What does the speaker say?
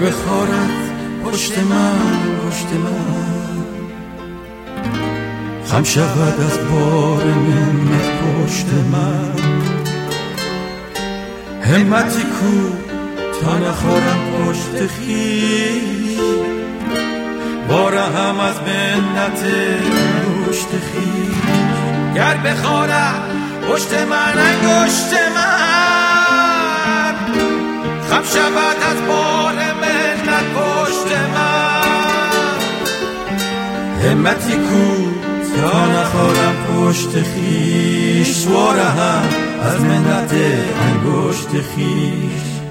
بخارد پشت من خم شود از بار منت پشت من. همتی کو تا نخورم پشت خیش، باره هم از منت پشت خیش. گر بخارد پشت من انگشت من، خم شود از بار منت پشت من. همتی کو تا نخورم پشت خیش، باره هم از منت انگشت خیش.